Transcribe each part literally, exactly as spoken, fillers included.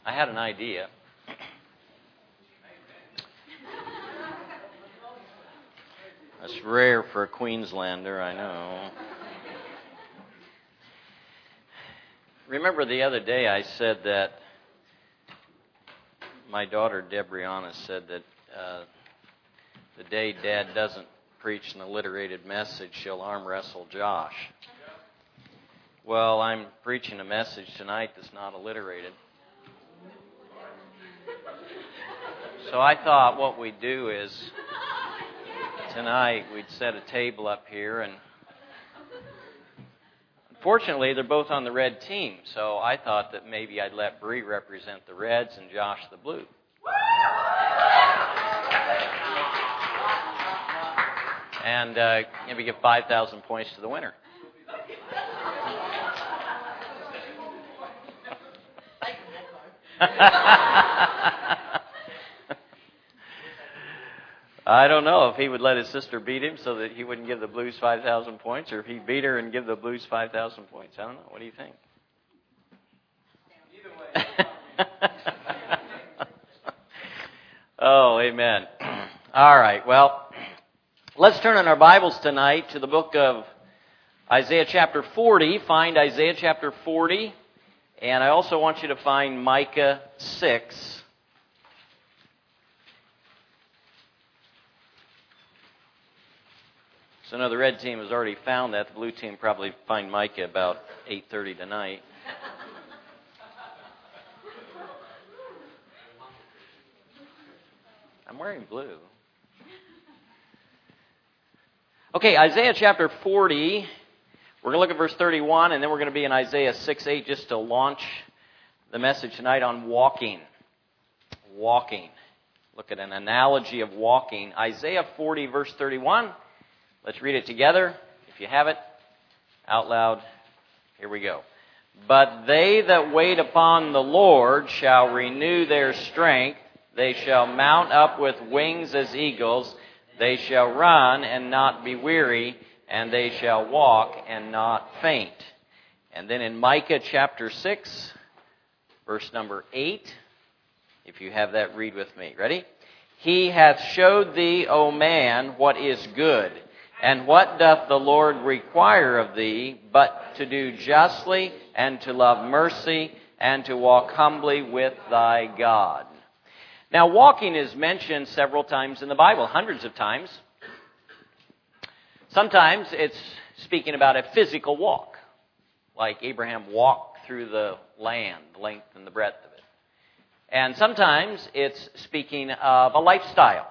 I had an idea. That's rare for a Queenslander, I know. Remember the other day I said that my daughter Debriana said that uh, the day Dad doesn't preach an alliterated message, she'll arm wrestle Josh. Well, I'm preaching a message tonight that's not alliterated. So I thought what we'd do is tonight we'd set a table up here, and unfortunately they're both on the red team, so I thought that maybe I'd let Bree represent the Reds and Josh the Blue. And uh, maybe give five thousand points to the winner. I don't know if he would let his sister beat him so that he wouldn't give the Blues five thousand points, or if he'd beat her and give the Blues five thousand points. I don't know. What do you think? Either way. Oh, amen. All right, well, let's turn in our Bibles tonight to the book of Isaiah chapter forty. Find Isaiah chapter forty. And I also want you to find Micah six. So now the red team has already found that. The blue team probably find Micah about eight thirty tonight. I'm wearing blue. Okay, Isaiah chapter forty. We're going to look at verse thirty-one, and then we're going to be in Isaiah six eight just to launch the message tonight on walking. Walking. Look at an analogy of walking. Isaiah forty, verse thirty-one. Let's read it together. If you have it, out loud. Here we go. But they that wait upon the Lord shall renew their strength. They shall mount up with wings as eagles. They shall run and not be weary, and they shall walk and not faint. And then in Micah chapter six, verse number eight, if you have that, read with me. Ready? He hath showed thee, O man, what is good. And what doth the Lord require of thee, but to do justly, and to love mercy, and to walk humbly with thy God. Now, walking is mentioned several times in the Bible, hundreds of times. Sometimes it's speaking about a physical walk, like Abraham walked through the land, the length and the breadth of it. And sometimes it's speaking of a lifestyle,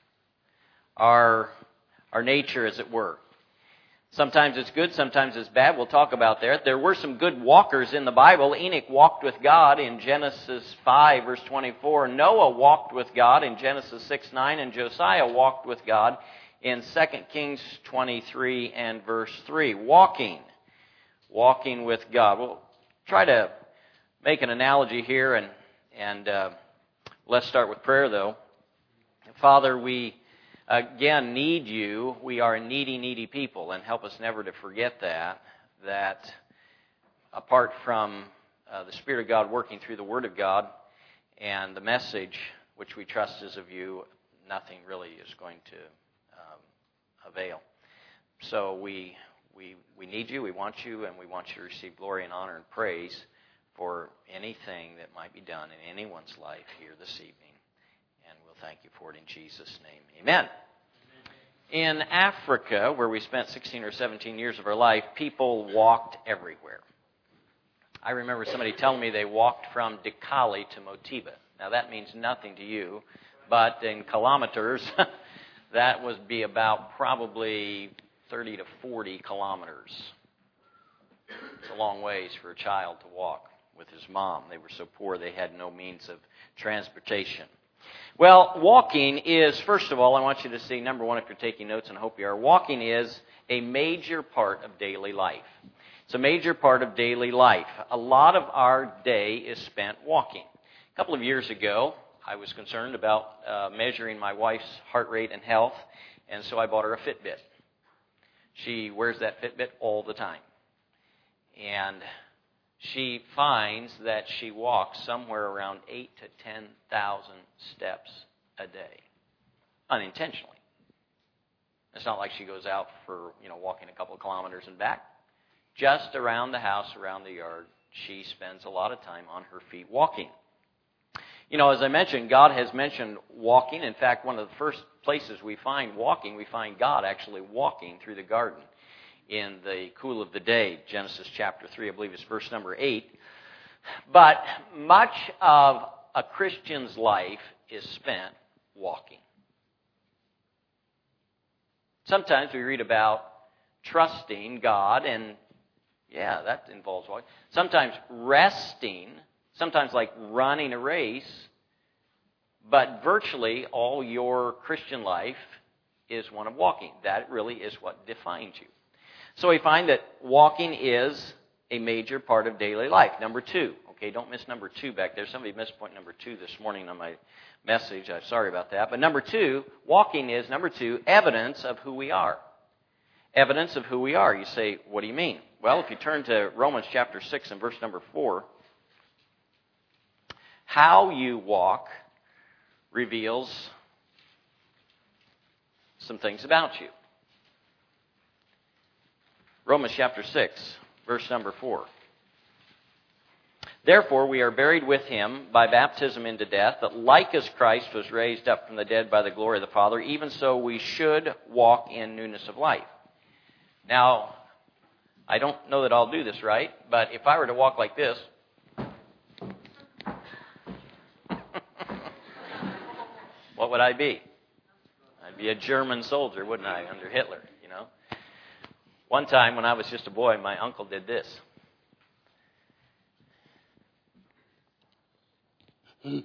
our, our nature, as it were. Sometimes it's good, sometimes it's bad. We'll talk about that. There were some good walkers in the Bible. Enoch walked with God in Genesis five, verse twenty-four. Noah walked with God in Genesis six nine, and Josiah walked with God in Second Kings twenty-three and verse three. Walking. Walking with God. We'll try to make an analogy here, and, and uh, let's start with prayer, though. Father, we again need you. We are needy, needy people, and help us never to forget that, that apart from uh, the Spirit of God working through the Word of God and the message which we trust is of you, nothing really is going to avail. So we we we need you, we want you, and we want you to receive glory and honor and praise for anything that might be done in anyone's life here this evening. And we'll thank you for it in Jesus' name. Amen. In Africa, where we spent sixteen or seventeen years of our life, people walked everywhere. I remember somebody telling me they walked from Dikali to Motiba. Now that means nothing to you, but in kilometers, that would be about probably thirty to forty kilometers. It's a long ways for a child to walk with his mom. They were so poor they had no means of transportation. Well, walking is, first of all, I want you to see, number one, if you're taking notes, and I hope you are, walking is a major part of daily life. It's a major part of daily life. A lot of our day is spent walking. A couple of years ago, I was concerned about uh, measuring my wife's heart rate and health, and so I bought her a Fitbit. She wears that Fitbit all the time. And she finds that she walks somewhere around eight to ten thousand steps a day, unintentionally. It's not like she goes out for, you know, walking a couple of kilometers and back. Just around the house, around the yard, she spends a lot of time on her feet walking. You know, as I mentioned, God has mentioned walking. In fact, one of the first places we find walking, we find God actually walking through the garden in the cool of the day. Genesis chapter three, I believe it's verse number eight. But much of a Christian's life is spent walking. Sometimes we read about trusting God, and yeah, that involves walking. Sometimes resting, sometimes like running a race, but virtually all your Christian life is one of walking. That really is what defines you. So we find that walking is a major part of daily life. Number two. Okay, don't miss number two back there. Somebody missed point number two this morning on my message. I'm sorry about that. But number two, walking is, number two, evidence of who we are. Evidence of who we are. You say, what do you mean? Well, if you turn to Romans chapter six and verse number four, how you walk reveals some things about you. Romans chapter six, verse number four. Therefore, we are buried with him by baptism into death, that like as Christ was raised up from the dead by the glory of the Father, even so we should walk in newness of life. Now, I don't know that I'll do this right, but if I were to walk like this, what would I be? I'd be a German soldier, wouldn't I, under Hitler, you know? One time when I was just a boy, my uncle did this. And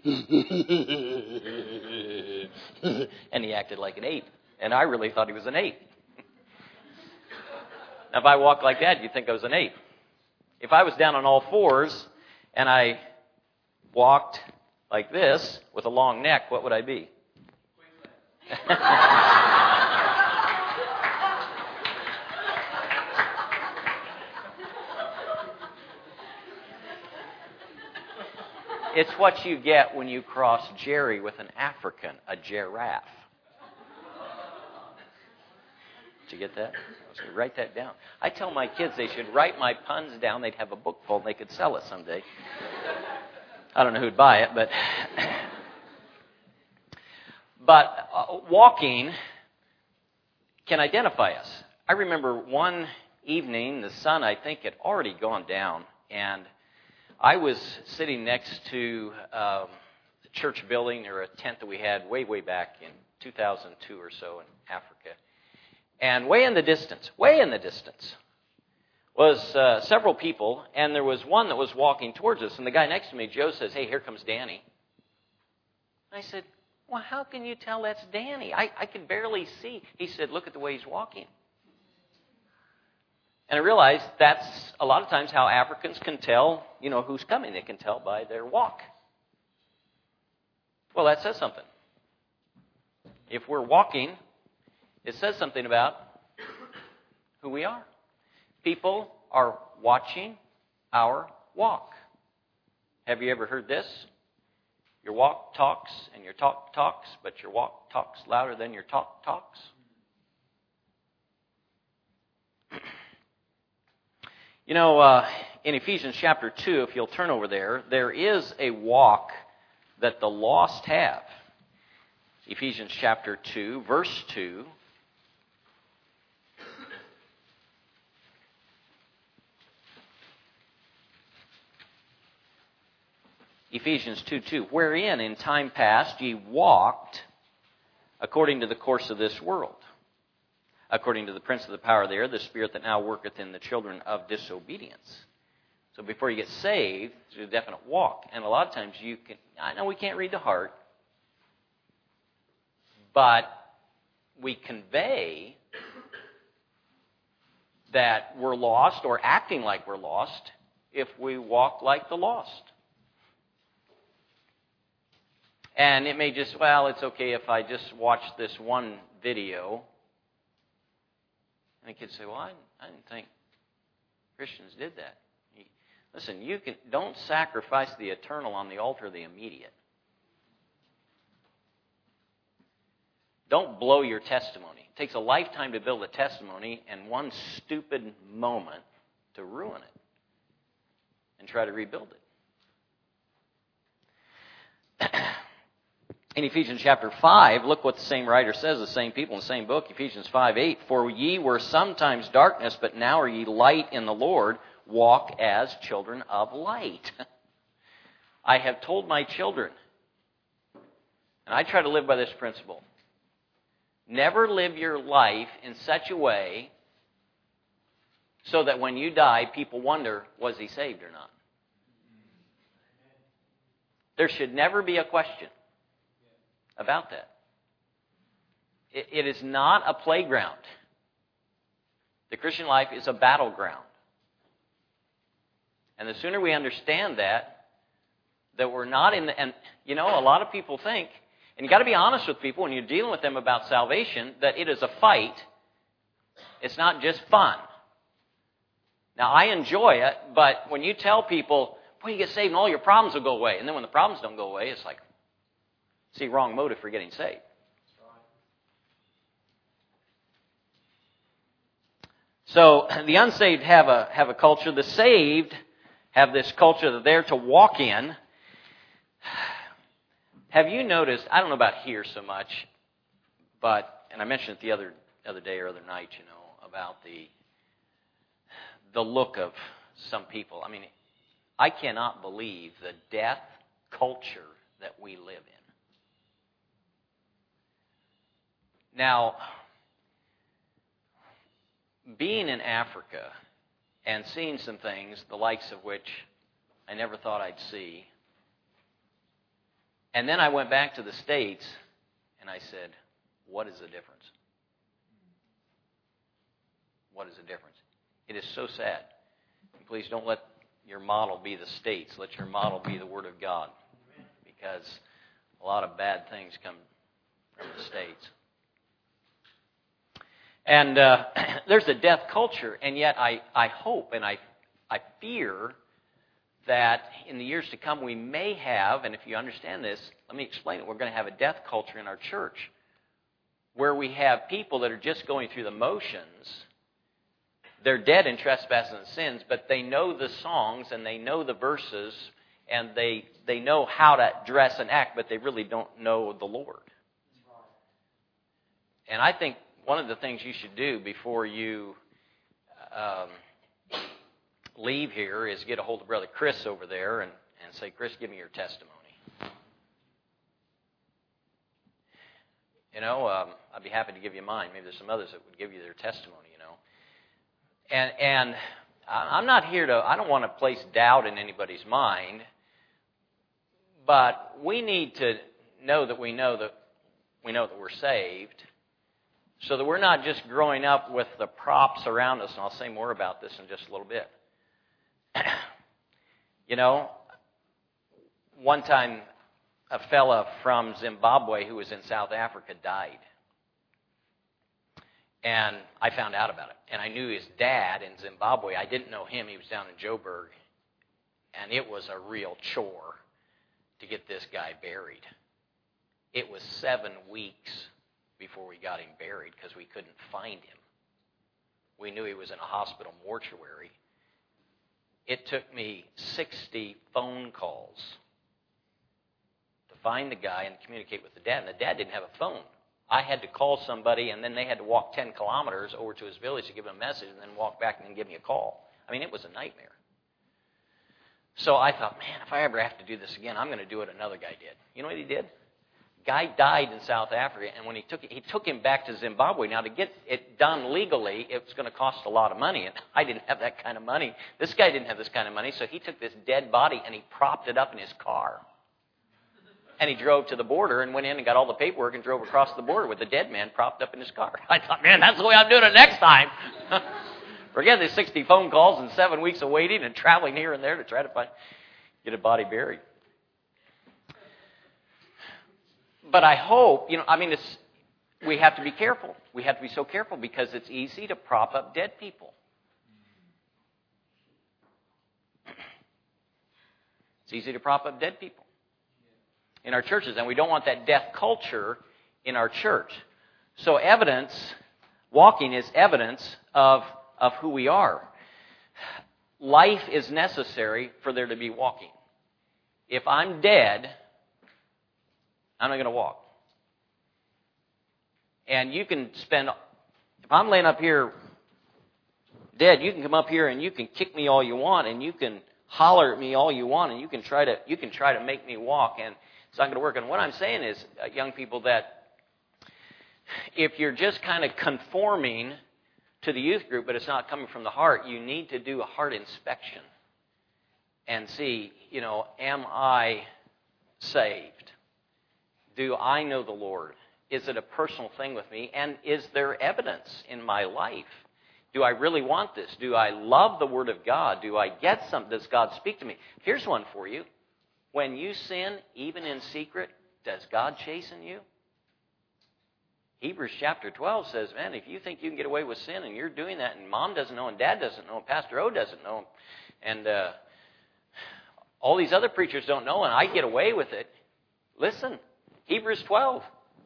he acted like an ape. And I really thought he was an ape. Now, if I walked like that, you'd think I was an ape. If I was down on all fours and I walked like this with a long neck, what would I be? It's what you get when you cross Jerry with an African, a giraffe. Did you get that? I was going to write that down. I tell my kids they should write my puns down. They'd have a book full and they could sell it someday. I don't know who'd buy it, but... But uh, walking can identify us. I remember one evening, the sun, I think, had already gone down, and I was sitting next to um, a church building or a tent that we had way, way back in two thousand two or so in Africa. And way in the distance, way in the distance, was uh, several people, and there was one that was walking towards us. And the guy next to me, Joe, says, "Hey, here comes Danny." And I said, "Well, how can you tell that's Danny? I, I can barely see." He said, "Look at the way he's walking." And I realized that's a lot of times how Africans can tell, you know, who's coming. They can tell by their walk. Well, that says something. If we're walking, it says something about who we are. People are watching our walk. Have you ever heard this? Your walk talks and your talk talks, but your walk talks louder than your talk talks. You know, uh, in Ephesians chapter two, if you'll turn over there, there is a walk that the lost have. Ephesians chapter two, verse two. Ephesians two two, wherein in time past ye walked according to the course of this world, according to the prince of the power of the air, the spirit that now worketh in the children of disobedience. So before you get saved, there's a definite walk. And a lot of times you can, I know we can't read the heart, but we convey that we're lost or acting like we're lost if we walk like the lost. And it may just, well, it's okay if I just watch this one video. And the kids say, well, I, I didn't think Christians did that. Listen, you can don't sacrifice the eternal on the altar of the immediate. Don't blow your testimony. It takes a lifetime to build a testimony and one stupid moment to ruin it and try to rebuild it. In Ephesians chapter five, look what the same writer says, the same people in the same book, Ephesians five eight. For ye were sometimes darkness, but now are ye light in the Lord. Walk as children of light. I have told my children, and I try to live by this principle, never live your life in such a way so that when you die, people wonder, was he saved or not? There should never be a question about that. It, it is not a playground. The Christian life is a battleground. And the sooner we understand that, that we're not in the... And, you know, a lot of people think, and you've got to be honest with people when you're dealing with them about salvation, that it is a fight. It's not just fun. Now, I enjoy it, but when you tell people, boy, you get saved and all your problems will go away, and then when the problems don't go away, it's like, see, wrong motive for getting saved. So the unsaved have a have a culture. The saved have this culture that they're to walk in. Have you noticed, I don't know about here so much, but, and I mentioned it the other other day or other night, you know, about the the look of some people. I mean, I cannot believe the death culture that we live in. Now, being in Africa and seeing some things, the likes of which I never thought I'd see, and then I went back to the States and I said, what is the difference? What is the difference? It is so sad. Please don't let your model be the States. Let your model be the Word of God. Because a lot of bad things come from the States. And uh, there's a death culture, and yet I, I hope and I, I fear that in the years to come we may have, and if you understand this, let me explain it, we're going to have a death culture in our church where we have people that are just going through the motions. They're dead in trespasses and sins, but they know the songs and they know the verses and they, they know how to dress and act, but they really don't know the Lord. And I think one of the things you should do before you um, leave here is get a hold of Brother Chris over there and, and say, Chris, give me your testimony. You know, um, I'd be happy to give you mine. Maybe there's some others that would give you their testimony, you know. And, and I'm not here to, I don't want to place doubt in anybody's mind, but we need to know that we know that we know that we're saved, so that we're not just growing up with the props around us, and I'll say more about this in just a little bit. You know, one time a fella from Zimbabwe who was in South Africa died. And I found out about it. And I knew his dad in Zimbabwe. I didn't know him. He was down in Joburg. And it was a real chore to get this guy buried. It was seven weeks before we got him buried because we couldn't find him. We knew he was in a hospital mortuary. It took me sixty phone calls to find the guy and communicate with the dad. And the dad didn't have a phone. I had to call somebody, and then they had to walk ten kilometers over to his village to give him a message and then walk back and then give me a call. I mean, it was a nightmare. So I thought, man, if I ever have to do this again, I'm going to do what another guy did. You know what he did? Guy died in South Africa, and when he took it, he took him back to Zimbabwe. Now, to get it done legally, it was going to cost a lot of money, and I didn't have that kind of money. This guy didn't have this kind of money, so he took this dead body and he propped it up in his car. And he drove to the border and went in and got all the paperwork and drove across the border with the dead man propped up in his car. I thought, man, that's the way I'm doing it next time. Forget the sixty phone calls and seven weeks of waiting and traveling here and there to try to find, get a body buried. But I hope, you know, I mean, it's, we have to be careful. We have to be so careful because it's easy to prop up dead people. It's easy to prop up dead people in our churches, and we don't want that death culture in our church. So evidence, walking is evidence of, of who we are. Life is necessary for there to be walking. If I'm dead, I'm not going to walk. And you can spend, if I'm laying up here dead, you can come up here and you can kick me all you want, and you can holler at me all you want, and you can try to you can try to make me walk, and it's not going to work. And what I'm saying is, uh, young people, that if you're just kind of conforming to the youth group, but it's not coming from the heart, you need to do a heart inspection and see, you know, am I saved? Do I know the Lord? Is it a personal thing with me? And is there evidence in my life? Do I really want this? Do I love the Word of God? Do I get something? Does God speak to me? Here's one for you. When you sin, even in secret, does God chasten you? Hebrews chapter twelve says, man, if you think you can get away with sin and you're doing that, and Mom doesn't know, and Dad doesn't know, and Pastor O doesn't know, and uh, all these other preachers don't know, and I get away with it, listen, Hebrews twelve.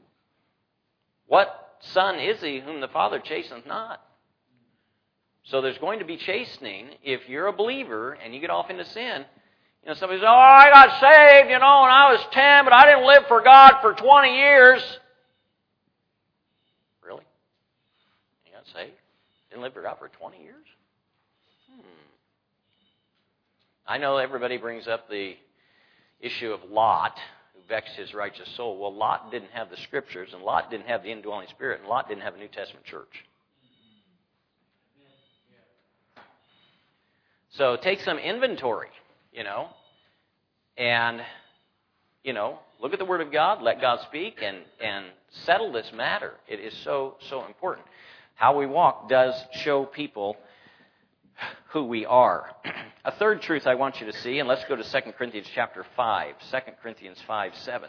What son is he whom the Father chasteneth not? So there's going to be chastening if you're a believer and you get off into sin. You know, somebody says, oh, I got saved, you know, when I was ten, but I didn't live for God for twenty years. Really? You got saved? Didn't live for God for twenty years? Hmm. I know everybody brings up the issue of Lot, who vexed his righteous soul. Well, Lot didn't have the Scriptures, and Lot didn't have the indwelling Spirit, and Lot didn't have a New Testament church. So take some inventory, you know, and, you know, look at the Word of God, let God speak, and, and settle this matter. It is so, so important. How we walk does show people who we are. A third truth I want you to see, and let's go to Second Corinthians chapter five. Second Corinthians five, seven.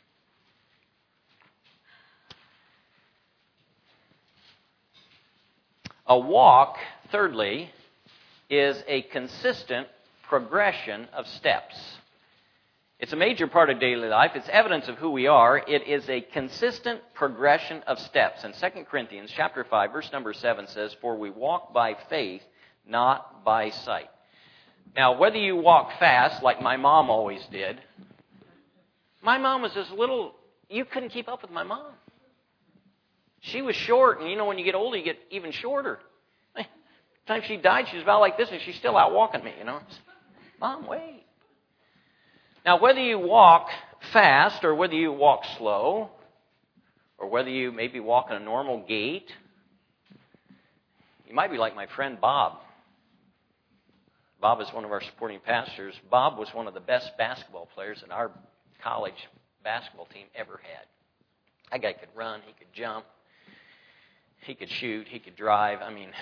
A walk, thirdly, is a consistent progression of steps. It's a major part of daily life. It's evidence of who we are. It is a consistent progression of steps. And Second Corinthians chapter five, verse number seven says, for we walk by faith, not by sight. Now, whether you walk fast, like my mom always did, my mom was this little, you couldn't keep up with my mom. She was short, and you know, when you get older, you get even shorter. The time she died, she was about like this, and she's still out walking me, you know. Mom, wait. Now, whether you walk fast or whether you walk slow, or whether you maybe walk in a normal gait, you might be like my friend Bob. Bob is one of our supporting pastors. Bob was one of the best basketball players that our college basketball team ever had. That guy could run, he could jump, he could shoot, he could drive. I mean,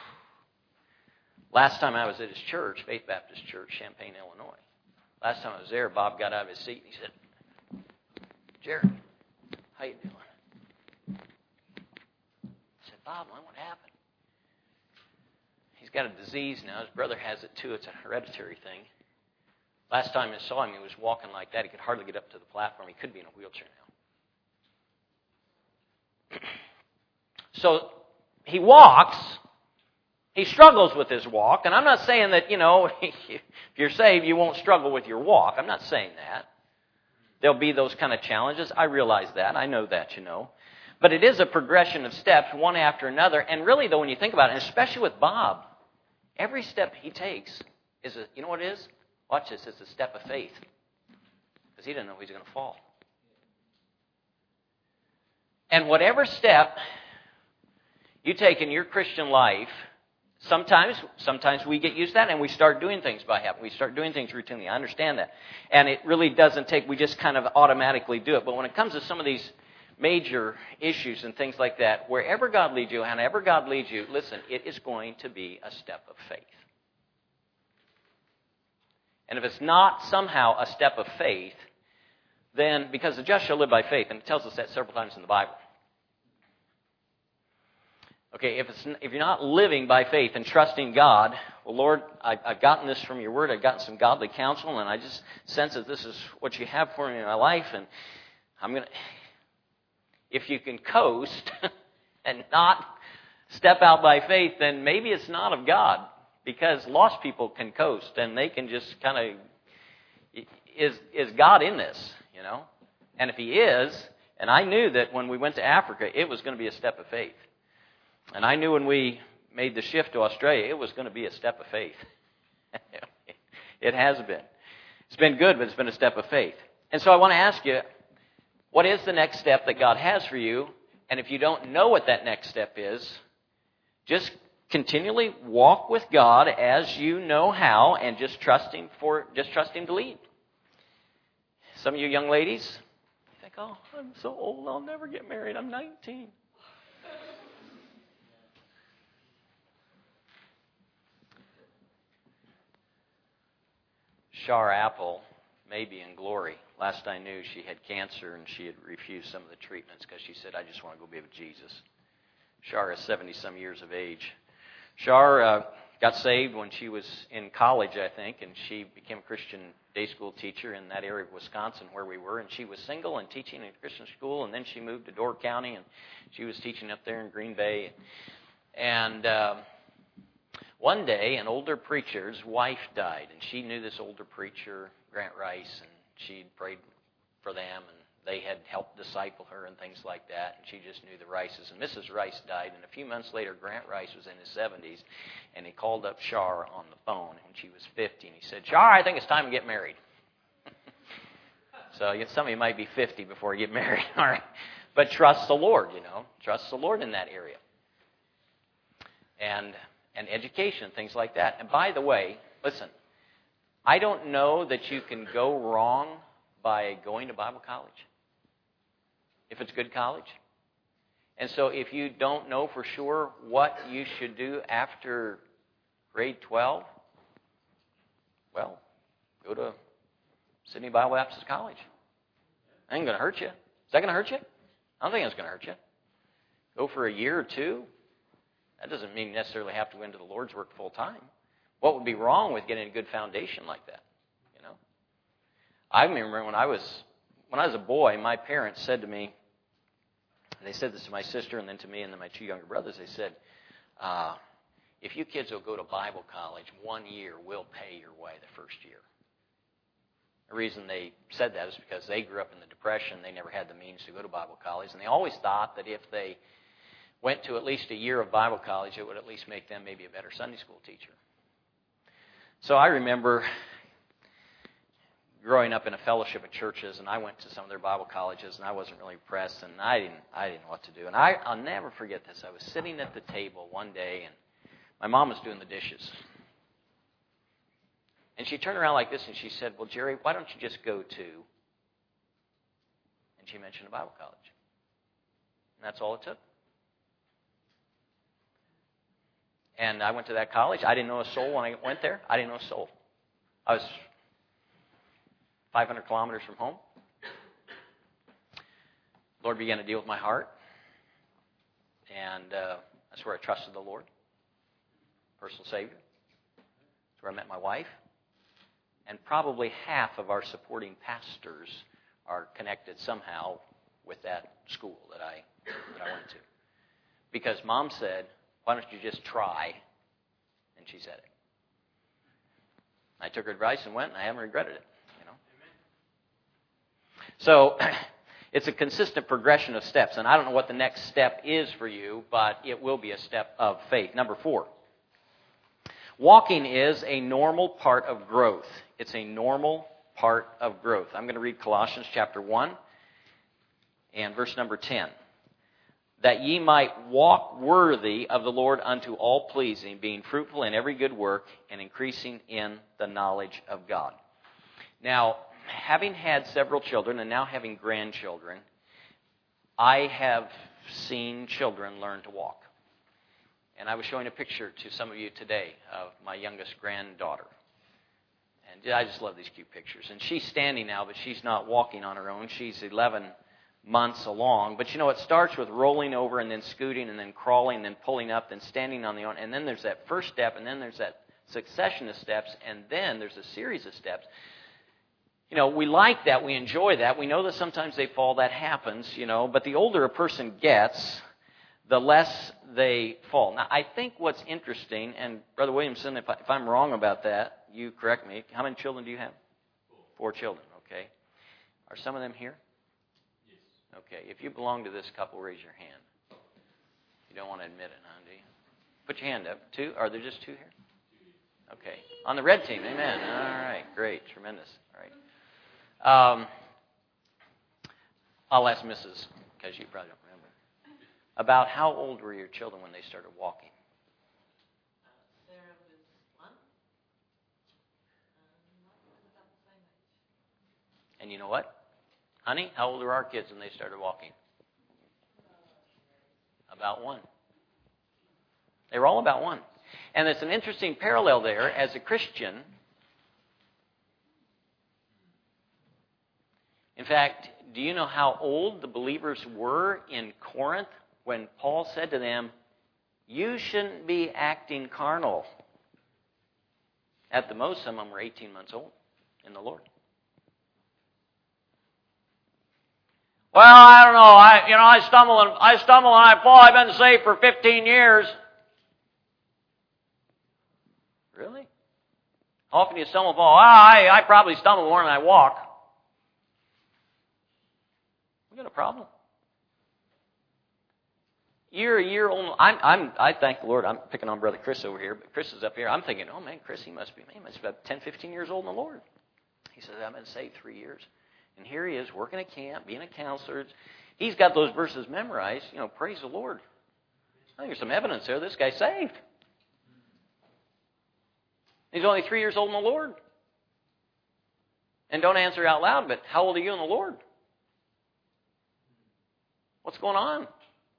last time I was at his church, Faith Baptist Church, Champaign, Illinois. Last time I was there, Bob got out of his seat and he said, Jerry, how you doing? I said, Bob, what happened? He's got a disease now. His brother has it too. It's a hereditary thing. Last time I saw him, he was walking like that. He could hardly get up to the platform. He could be in a wheelchair now. So he walks. He struggles with his walk. And I'm not saying that, you know, if you're saved, you won't struggle with your walk. I'm not saying that. There'll be those kind of challenges. I realize that. I know that, you know. But it is a progression of steps, one after another. And really, though, when you think about it, and especially with Bob, every step he takes is a, you know what it is? Watch this. It's a step of faith. Because he doesn't know he's going to fall. And whatever step you take in your Christian life, sometimes sometimes we get used to that and we start doing things by habit. We start doing things routinely. I understand that. And it really doesn't take, we just kind of automatically do it. But when it comes to some of these major issues and things like that, wherever God leads you, however God leads you, listen, it is going to be a step of faith. And if it's not somehow a step of faith, then, because the just shall live by faith, and it tells us that several times in the Bible, Okay, if it's if you're not living by faith and trusting God, well, Lord, I, I've gotten this from your word. I've gotten some godly counsel, and I just sense that this is what you have for me in my life. And I'm gonna, if you can coast and not step out by faith, then maybe it's not of God, because lost people can coast and they can just kind of, is is God in this, you know? And if He is, and I knew that when we went to Africa, it was going to be a step of faith. And I knew when we made the shift to Australia, it was going to be a step of faith. It has been. It's been good, but it's been a step of faith. And so I want to ask you, what is the next step that God has for you? And if you don't know what that next step is, just continually walk with God as you know how, and just trust Him for just trust Him to lead. Some of you young ladies, you think, "Oh, I'm so old, I'll never get married. I'm nineteen." Shar Apple may be in glory. Last I knew, she had cancer, and she had refused some of the treatments because she said, "I just want to go be with Jesus." Shar is seventy-some years of age. Shar uh, got saved when she was in college, I think, and she became a Christian day school teacher in that area of Wisconsin where we were. And she was single and teaching in a Christian school, and then she moved to Door County, and she was teaching up there in Green Bay. And uh, one day, an older preacher's wife died, and she knew this older preacher, Grant Rice, and she'd prayed for them, and they had helped disciple her and things like that, and she just knew the Rices. And Missus Rice died, and a few months later, Grant Rice was in his seventies, and he called up Shar on the phone when she was fifty, and he said, "Shar, I think it's time to get married." So some of you might be fifty before you get married, all right? But trust the Lord, you know. Trust the Lord in that area. And and education, things like that. And by the way, listen, I don't know that you can go wrong by going to Bible college, if it's good college. And so if you don't know for sure what you should do after grade twelve, well, go to Sydney Bible Baptist College. That ain't going to hurt you. Is that going to hurt you? I don't think it's going to hurt you. Go for a year or two. That doesn't mean you necessarily have to go into the Lord's work full time. What would be wrong with getting a good foundation like that? You know, I remember when I was when I was a boy, my parents said to me, they said this to my sister and then to me and then my two younger brothers. They said, uh, "If you kids will go to Bible college, one year we'll pay your way the first year." The reason they said that is because they grew up in the Depression. They never had the means to go to Bible college, and they always thought that if they went to at least a year of Bible college, it would at least make them maybe a better Sunday school teacher. So I remember growing up in a fellowship of churches, and I went to some of their Bible colleges, and I wasn't really impressed, and I didn't I didn't know what to do. And I, I'll never forget this. I was sitting at the table one day, and my mom was doing the dishes. And she turned around like this, and she said, "Well, Jerry, why don't you just go to..." And she mentioned a Bible college. And that's all it took. And I went to that college. I didn't know a soul when I went there. I didn't know a soul. I was five hundred kilometers from home. The Lord began to deal with my heart. And uh, that's where I trusted the Lord. Personal Savior. That's where I met my wife. And probably half of our supporting pastors are connected somehow with that school that I that I went to. Because Mom said, "Why don't you just try?" And she said it. I took her advice and went, and I haven't regretted it. You know. So it's a consistent progression of steps, and I don't know what the next step is for you, but it will be a step of faith. Number four. Walking is a normal part of growth. It's a normal part of growth. I'm going to read Colossians chapter one and verse number ten. "That ye might walk worthy of the Lord unto all pleasing, being fruitful in every good work, and increasing in the knowledge of God." Now, having had several children and now having grandchildren, I have seen children learn to walk. And I was showing a picture to some of you today of my youngest granddaughter. And I just love these cute pictures. And she's standing now, but she's not walking on her own. She's eleven months along. But you know, it starts with rolling over and then scooting and then crawling and then pulling up, then standing on the own. And then there's that first step, and then there's that succession of steps, and then there's a series of steps. You know, we like that. We enjoy that. We know that sometimes they fall. That happens, you know. But the older a person gets, the less they fall. Now, I think what's interesting, and Brother Williamson, if, I, if I'm wrong about that, you correct me. How many children do you have? Four children, okay. Are some of them here? Yes. Okay, if you belong to this couple, raise your hand. You don't want to admit it, huh, do you? Put your hand up. Two? Are there just two here? Okay. On the red team, amen. All right, great, tremendous. All right. Um, I'll ask Missus, because you probably don't remember. About how old were your children when they started walking? Uh, Sarah was one. Um, about the same age. And you know what? Honey, how old were our kids when they started walking? About one. They were all about one. And it's an interesting parallel there. As a Christian, in fact, do you know how old the believers were in Corinth when Paul said to them, you shouldn't be acting carnal? At the most, some of them were eighteen months old in the Lord. Well, I don't know. I, you know, I stumble and I stumble and I fall. I've been saved for fifteen years. Really? How often do you stumble and fall? Well, I, I probably stumble more than I walk. We got a problem. You're a year old. I'm, I'm, I thank the Lord. I'm picking on Brother Chris over here, but Chris is up here. I'm thinking, oh man, Chris, he must be, man, he must be about ten, fifteen years old in the Lord. He says, I've been saved three years. And here he is working at camp, being a counselor. He's got those verses memorized. You know, praise the Lord. I think there's some evidence there. This guy's saved. He's only three years old in the Lord. And don't answer out loud, but how old are you in the Lord? What's going on?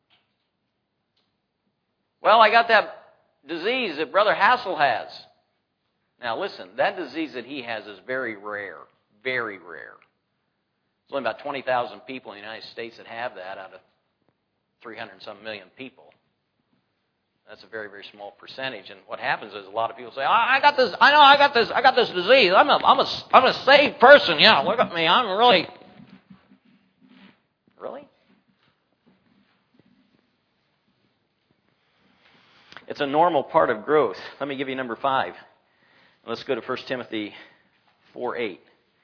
Well, I got that disease that Brother Hassel has. Now listen, that disease that he has is very rare. Very rare. There's only about twenty thousand people in the United States that have that out of three hundred some million people. That's a very, very small percentage. And what happens is a lot of people say, I got this, I know I got this, I got this disease. I'm a, I'm a, I'm a saved person. Yeah, look at me. I'm really, really? It's a normal part of growth. Let me give you number five. Let's go to First Timothy four eight.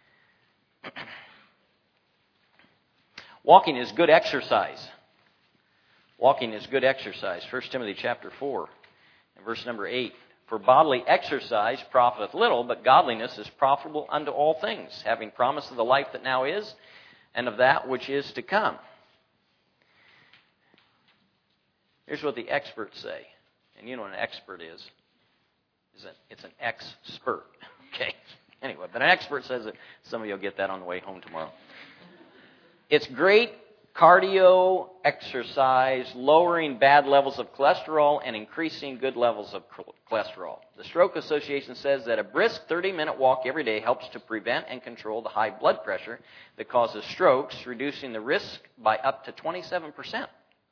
Walking is good exercise. Walking is good exercise. First Timothy chapter four, and verse number eight. For bodily exercise profiteth little, but godliness is profitable unto all things, having promise of the life that now is, and of that which is to come. Here's what the experts say. And you know what an expert is. is it? It's an expert. Okay. Anyway, but an expert says that some of you will get that on the way home tomorrow. It's great cardio exercise, lowering bad levels of cholesterol and increasing good levels of cholesterol. The Stroke Association says that a brisk thirty-minute walk every day helps to prevent and control the high blood pressure that causes strokes, reducing the risk by up to twenty-seven percent.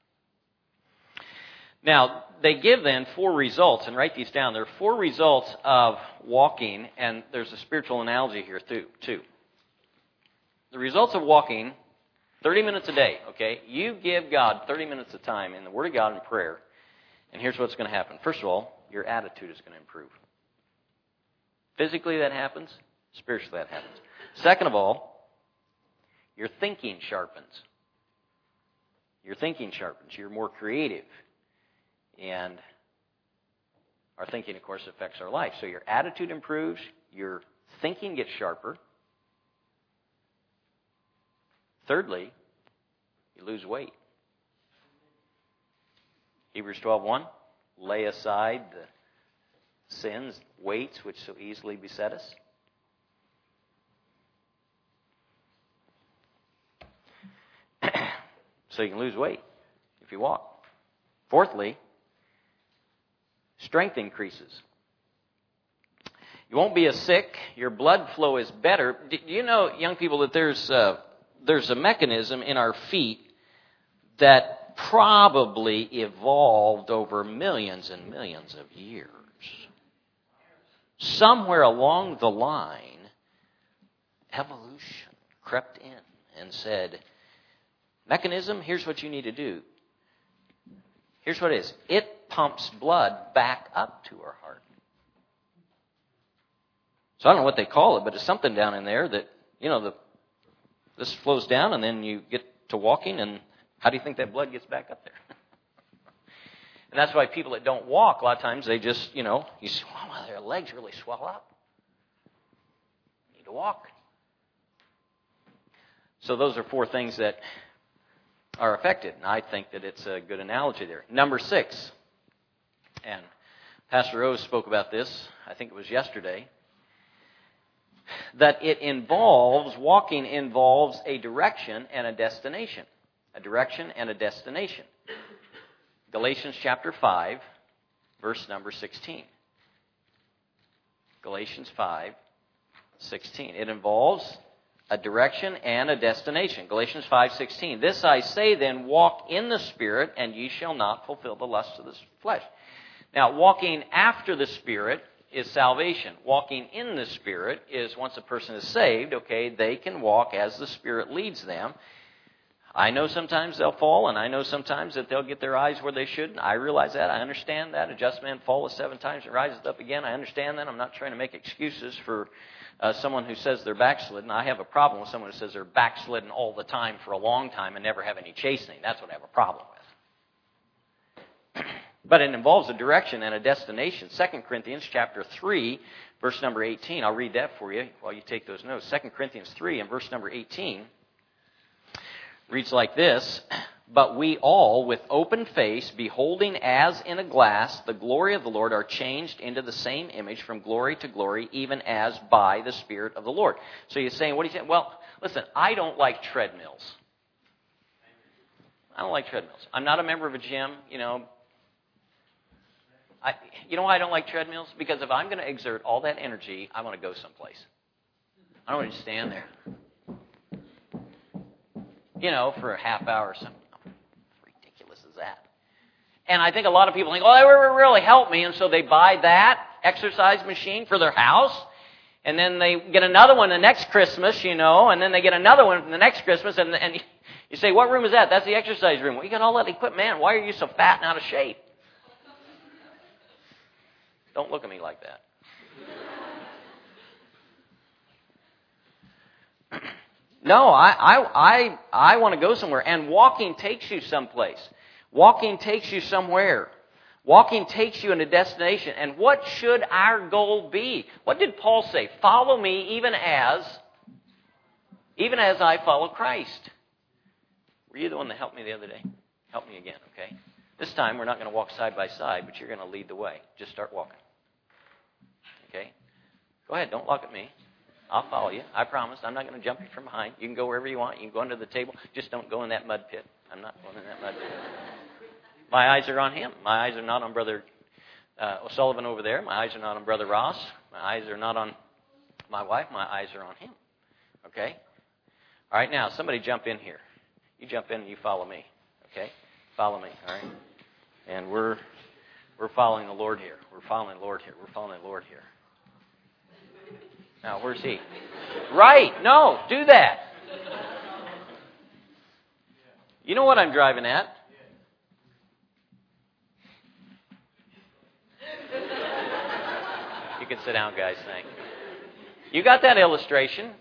Now, they give then four results, and write these down. There are four results of walking, and there's a spiritual analogy here too. The results of walking, thirty minutes a day, okay? You give God thirty minutes of time in the Word of God and prayer, and here's what's going to happen. First of all, your attitude is going to improve. Physically that happens. Spiritually that happens. Second of all, your thinking sharpens. Your thinking sharpens. You're more creative. And our thinking, of course, affects our life. So your attitude improves, your thinking gets sharper. Thirdly, you lose weight. Hebrews twelve one, lay aside the sins, weights which so easily beset us. So you can lose weight if you walk. Fourthly, strength increases. You won't be as sick. Your blood flow is better. Do you know, young people, that there's uh, there's a mechanism in our feet that probably evolved over millions and millions of years. Somewhere along the line, evolution crept in and said, mechanism, here's what you need to do. Here's what it is. It pumps blood back up to our heart. So I don't know what they call it, but it's something down in there that, you know, the this flows down and then you get to walking, and how do you think that blood gets back up there? And that's why people that don't walk, a lot of times they just, you know, you say, wow, their legs really swell up. Need to walk. So those are four things that are affected, and I think that it's a good analogy there. Number six, and Pastor Rose spoke about this, I think it was yesterday, that it involves, walking involves a direction and a destination. A direction and a destination. Galatians chapter five, verse number sixteen. Galatians five, sixteen. It involves a direction and a destination. Galatians five, sixteen. This I say then, walk in the Spirit, and ye shall not fulfill the lusts of the flesh. Now, walking after the Spirit is salvation. Walking in the Spirit is once a person is saved, okay, they can walk as the Spirit leads them. I know sometimes they'll fall, and I know sometimes that they'll get their eyes where they shouldn't. I realize that. I understand that. A just man falleth seven times and rises up again. I understand that. I'm not trying to make excuses for uh, someone who says they're backslidden. I have a problem with someone who says they're backslidden all the time for a long time and never have any chastening. That's what I have a problem with. But it involves a direction and a destination. Second Corinthians chapter three, verse number eighteen. I'll read that for you while you take those notes. Second Corinthians three and verse number eighteen reads like this. But we all, with open face, beholding as in a glass the glory of the Lord, are changed into the same image from glory to glory, even as by the Spirit of the Lord. So you're saying, what are you saying? Well, listen, I don't like treadmills. I don't like treadmills. I'm not a member of a gym, you know. I, you know why I don't like treadmills? Because if I'm going to exert all that energy, I want to go someplace. I don't want to just stand there. You know, for a half hour or something. How ridiculous is that? And I think a lot of people think, oh, that would really help me. And so they buy that exercise machine for their house. And then they get another one the next Christmas, you know. And then they get another one the next Christmas. And, and you say, what room is that? That's the exercise room. Well, you got all that equipment. Man, why are you so fat and out of shape? Don't look at me like that. No, I, I, I, I want to go somewhere. And walking takes you someplace. Walking takes you somewhere. Walking takes you in a destination. And what should our goal be? What did Paul say? Follow me even as, even as I follow Christ. Were you the one that helped me the other day? Help me again, okay? This time we're not going to walk side by side, but you're going to lead the way. Just start walking. Okay? Go ahead, don't look at me. I'll follow you. I promise. I'm not going to jump you from behind. You can go wherever you want. You can go under the table. Just don't go in that mud pit. I'm not going in that mud pit. My eyes are on him. My eyes are not on Brother uh, O'Sullivan over there. My eyes are not on Brother Ross. My eyes are not on my wife. My eyes are on him. Okay? All right, now, somebody jump in here. You jump in and you follow me. Okay? Follow me. All right? And we're we're following the Lord here. We're following the Lord here. We're following the Lord here. Now, where's he? Right. No, do that. You know what I'm driving at. You can sit down, guys. Thank you. You got that illustration.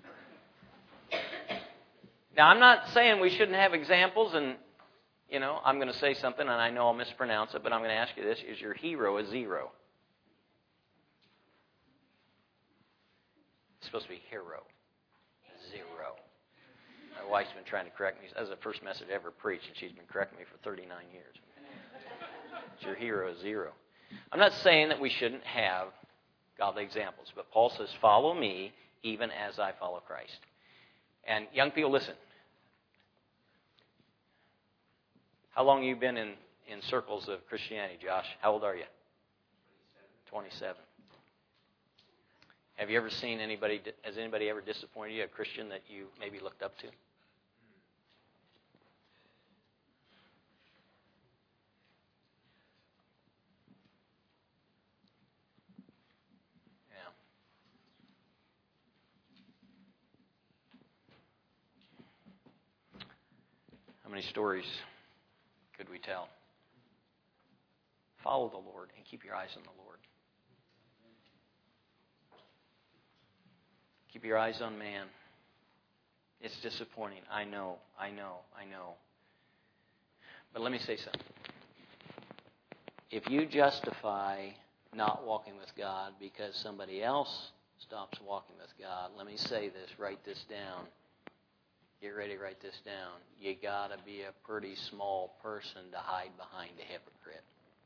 Now, I'm not saying we shouldn't have examples, and, you know, I'm going to say something, and I know I'll mispronounce it, but I'm going to ask you this. Is your hero a zero? It's supposed to be hero. Zero. My wife's been trying to correct me. That was the first message I ever preached, and she's been correcting me for thirty-nine years. Is your hero a zero? I'm not saying that we shouldn't have godly examples, but Paul says, follow me even as I follow Christ. And young people, listen. How long have you been in, in circles of Christianity, Josh? How old are you? twenty-seven. Have you ever seen anybody, has anybody ever disappointed you, a Christian that you maybe looked up to? many stories could we tell? Follow the Lord and keep your eyes on the Lord. Keep your eyes on man. It's disappointing. I know, I know, I know. But let me say something. If you justify not walking with God because somebody else stops walking with God, let me say this, write this down. Get ready to write this down. You got to be a pretty small person to hide behind a hypocrite.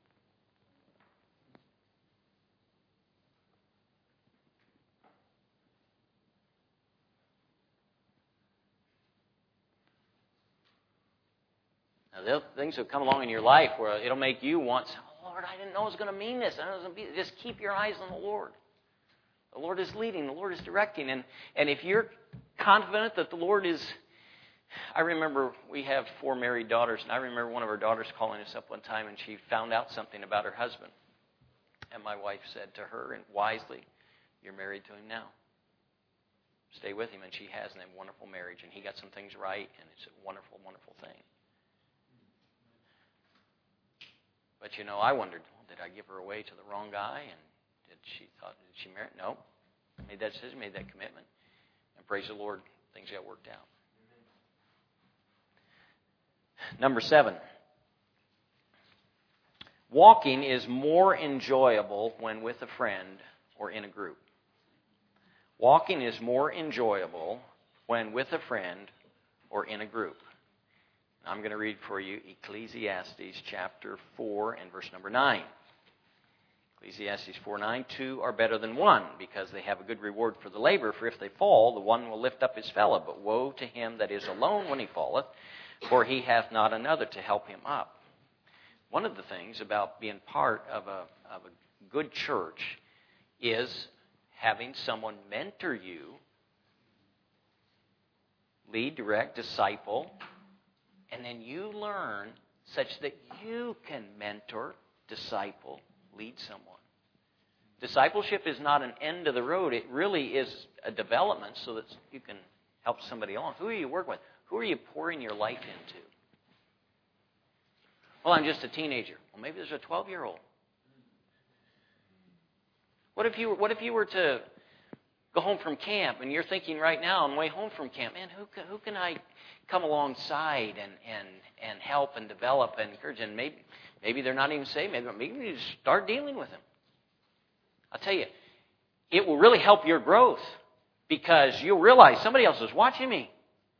Now, there things will come along in your life where it'll make you want, oh, Lord, I didn't know it was going to mean this. I didn't know it was going to be. Just keep your eyes on the Lord. The Lord is leading. The Lord is directing. And, and if you're confident that the Lord is... I remember we have four married daughters, and I remember one of our daughters calling us up one time, and she found out something about her husband. And my wife said to her, and wisely, you're married to him now. Stay with him. And she has, and they have a wonderful marriage, and he got some things right, and it's a wonderful, wonderful thing. But, you know, I wondered, well, did I give her away to the wrong guy? And did she thought, did she marry? No. Made that decision, made that commitment. And praise the Lord, things got worked out. Number seven. Walking is more enjoyable when with a friend or in a group. Walking is more enjoyable when with a friend or in a group. I'm going to read for you Ecclesiastes chapter four and verse number nine. Ecclesiastes four nine, two are better than one, because they have a good reward for the labor. For if they fall, the one will lift up his fellow. But woe to him that is alone when he falleth, for he hath not another to help him up. One of the things about being part of a, of a good church is having someone mentor you, lead, direct, disciple, and then you learn such that you can mentor, disciple, lead someone. Discipleship is not an end of the road. It really is a development so that you can help somebody along. Who are you working with? Who are you pouring your life into? Well, I'm just a teenager. Well, maybe there's a twelve-year-old. What if you were, what if you were to go home from camp and you're thinking right now on the way home from camp, man, who can, who can I come alongside and, and, and help and develop and encourage? And maybe maybe they're not even saved. Maybe, maybe you just start dealing with them. I'll tell you, it will really help your growth because you'll realize somebody else is watching me.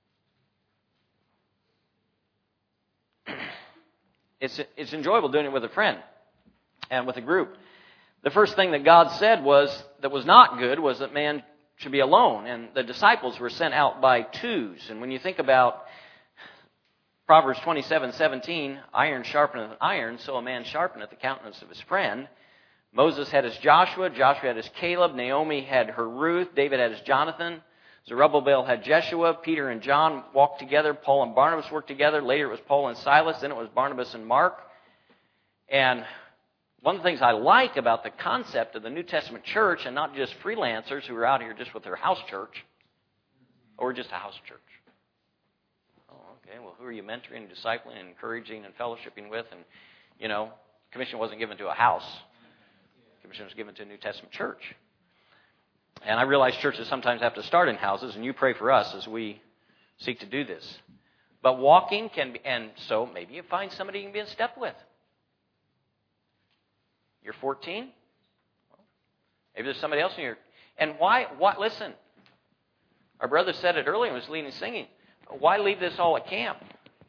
It's it's enjoyable doing it with a friend and with a group. The first thing that God said was that was not good was that man should be alone. And the disciples were sent out by twos. And when you think about Proverbs twenty-seven seventeen, iron sharpeneth iron, so a man sharpeneth the countenance of his friend. Moses had his Joshua, Joshua had his Caleb, Naomi had her Ruth, David had his Jonathan, Zerubbabel had Jeshua, Peter and John walked together, Paul and Barnabas worked together, later it was Paul and Silas, then it was Barnabas and Mark. And one of the things I like about the concept of the New Testament church, and not just freelancers who are out here just with their house church, or just a house church. Oh, okay, well, who are you mentoring and discipling and encouraging and fellowshipping with? And, you know, commission wasn't given to a house. Commission was given to a New Testament church. And I realize churches sometimes have to start in houses, and you pray for us as we seek to do this. But walking can be, and so maybe you find somebody you can be in step with. You're fourteen? Well, maybe there's somebody else in your... And why, why, listen, our brother said it earlier when he was leading singing. Why leave this all at camp?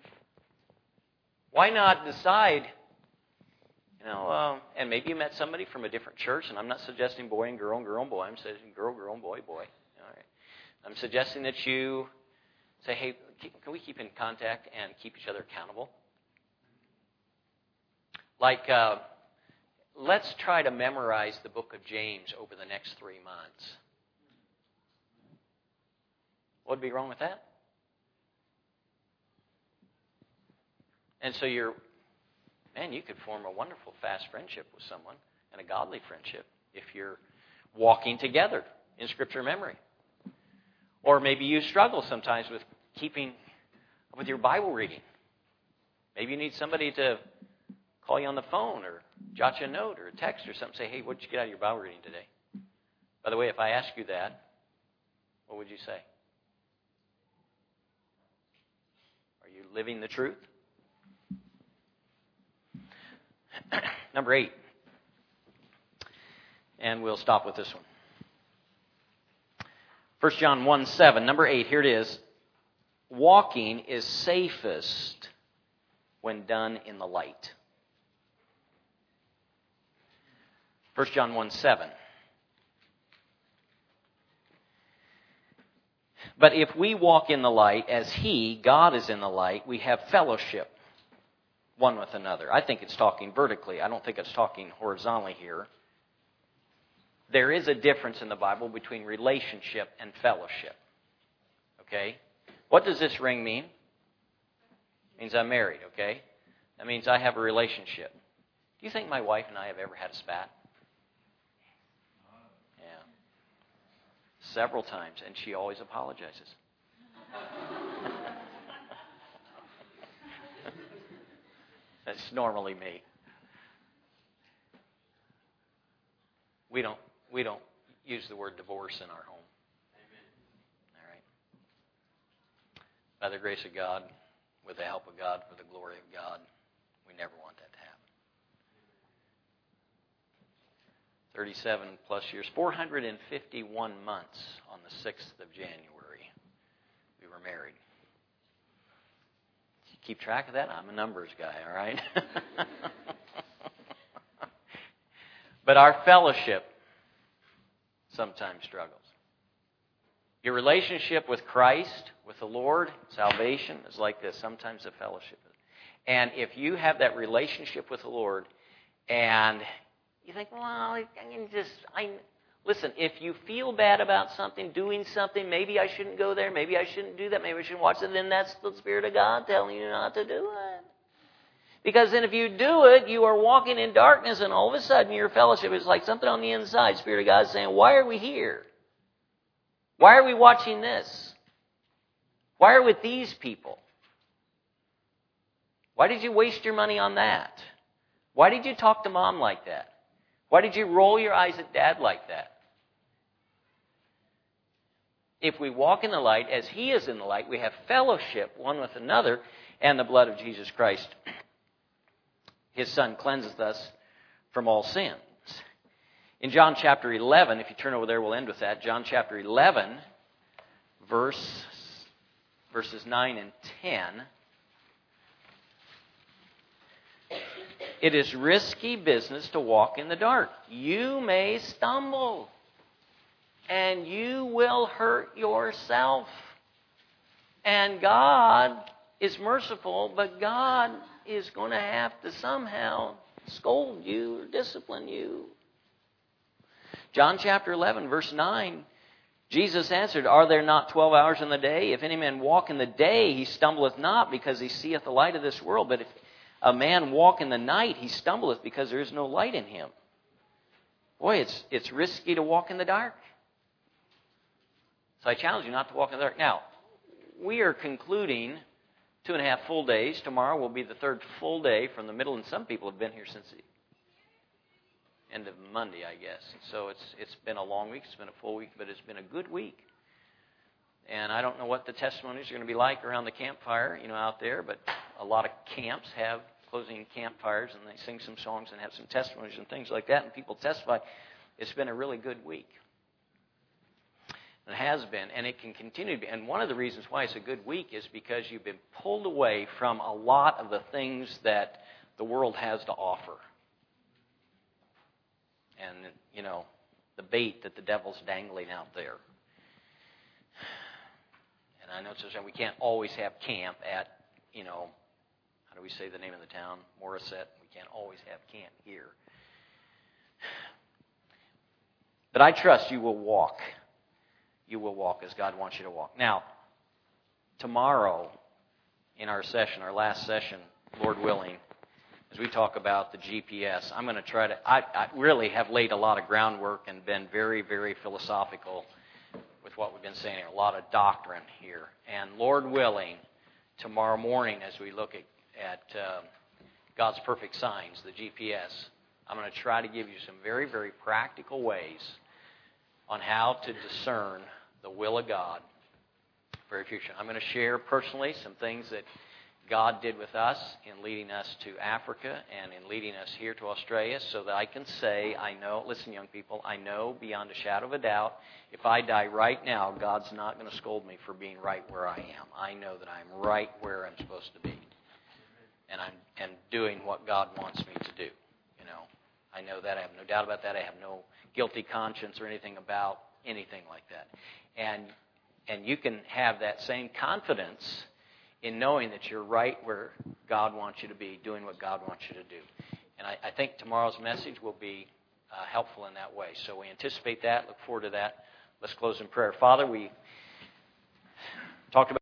Why not decide, you know, uh, and maybe you met somebody from a different church, and I'm not suggesting boy and girl and girl and boy. I'm suggesting girl, girl, and boy, boy. All right. I'm suggesting that you say, hey, can we keep in contact and keep each other accountable? Like... Uh, Let's try to memorize the book of James over the next three months. What would be wrong with that? And so you're, man, you could form a wonderful, fast friendship with someone and a godly friendship if you're walking together in Scripture memory. Or maybe you struggle sometimes with keeping with your Bible reading. Maybe you need somebody to call you on the phone or jot you a note or a text or something. Say, hey, what did you get out of your Bible reading today? By the way, if I ask you that, what would you say? Are you living the truth? Number eight. And we'll stop with this one. First John one seven, number eight, here it is. Walking is safest when done in the light. First John one seven. But if we walk in the light as He, God, is in the light, we have fellowship one with another. I think it's talking vertically. I don't think it's talking horizontally here. There is a difference in the Bible between relationship and fellowship. Okay? What does this ring mean? It means I'm married, okay? That means I have a relationship. Do you think my wife and I have ever had a spat? Yeah. Several times, and she always apologizes. That's normally me. We don't we don't use the word divorce in our home. Amen. All right. By the grace of God, with the help of God, for the glory of God, we never want that to happen. thirty-seven plus years, four hundred fifty-one months on the sixth of January, we were married. Keep track of that? I'm a numbers guy, all right? But our fellowship sometimes struggles. Your relationship with Christ, with the Lord, salvation, is like this. Sometimes the fellowship is. And if you have that relationship with the Lord, and you think, well, I can just, I listen, if you feel bad about something, doing something, maybe I shouldn't go there, maybe I shouldn't do that, maybe I shouldn't watch it, then that's the Spirit of God telling you not to do it. Because then if you do it, you are walking in darkness, and all of a sudden your fellowship is like something on the inside. Spirit of God is saying, why are we here? Why are we watching this? Why are we with these people? Why did you waste your money on that? Why did you talk to mom like that? Why did you roll your eyes at dad like that? If we walk in the light as He is in the light, we have fellowship one with another, and the blood of Jesus Christ, His Son, cleanses us from all sins. In John chapter eleven, if you turn over there, we'll end with that. John chapter eleven, verse, verses nine and ten. It is risky business to walk in the dark. You may stumble, and you will hurt yourself. And God is merciful, but God is going to have to somehow scold you or discipline you. John chapter eleven, verse nine, Jesus answered, are there not twelve hours in the day? If any man walk in the day, he stumbleth not, because he seeth the light of this world. But if a man walk in the night, he stumbleth, because there is no light in him. Boy, it's it's risky to walk in the dark. So I challenge you not to walk in the dark. Now, we are concluding two and a half full days. Tomorrow will be the third full day from the middle, and some people have been here since the end of Monday, I guess. So it's it's been a long week. It's been a full week, but it's been a good week. And I don't know what the testimonies are going to be like around the campfire, you know, out there, but a lot of camps have closing campfires, and they sing some songs and have some testimonies and things like that, and people testify. It's been a really good week. It has been, and it can continue to be. And one of the reasons why it's a good week is because you've been pulled away from a lot of the things that the world has to offer. And, you know, the bait that the devil's dangling out there. And I know it's we can't always have camp at, you know, how do we say the name of the town? Morissette. We can't always have camp here. But I trust you will walk. You will walk as God wants you to walk. Now, tomorrow in our session, our last session, Lord willing, as we talk about the G P S, I'm going to try to, I, I really have laid a lot of groundwork and been very, very philosophical with what we've been saying here. A lot of doctrine here. And Lord willing, tomorrow morning as we look at, at uh, God's Perfect Signs, the G P S. I'm going to try to give you some very, very practical ways on how to discern the will of God for your future. I'm going to share personally some things that God did with us in leading us to Africa and in leading us here to Australia, so that I can say, I know, listen, young people, I know beyond a shadow of a doubt, if I die right now, God's not going to scold me for being right where I am. I know that I'm right where I'm supposed to be, and I'm and doing what God wants me to do. You know, I know that. I have no doubt about that. I have no guilty conscience or anything about anything like that. And and you can have that same confidence in knowing that you're right where God wants you to be, doing what God wants you to do. And I, I think tomorrow's message will be uh, helpful in that way. So we anticipate that, look forward to that. Let's close in prayer. Father, we talked about